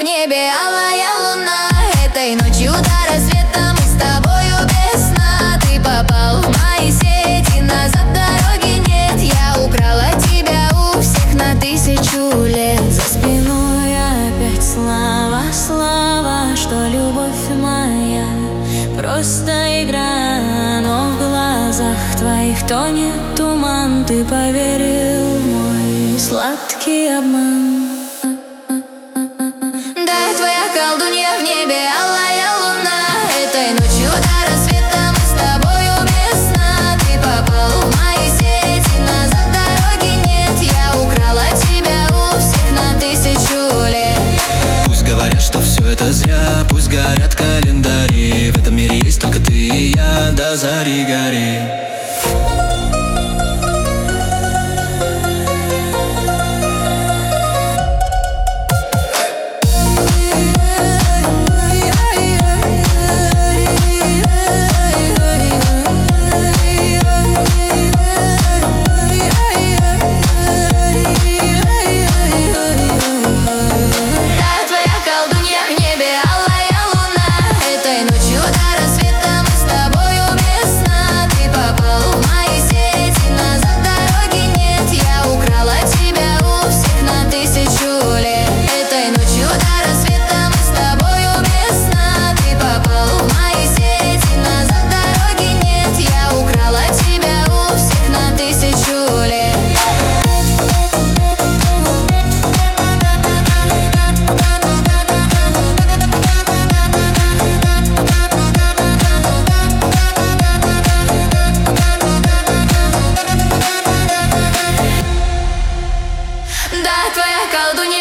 небе алая луна. Этой ночью до рассвета мы с тобою без сна. Ты попал в мои сети, назад дороги нет. Я украла тебя у всех на 1000 лет. За спиной опять слова, слова, что любовь моя просто игра, но в глазах твоих тонет туман. Ты поверил в мой сладкий обман. Да, твоя колдунья в небе алая луна. Этой ночью до рассвета мы с тобою без сна. Ты попал в мои сети, назад дороги нет. Я украла тебя у всех на 1000 лет. Пусть говорят, что все это зря, пусть горят календари. В этом мире есть только ты и я, до зари гори. Да, твоя колдунья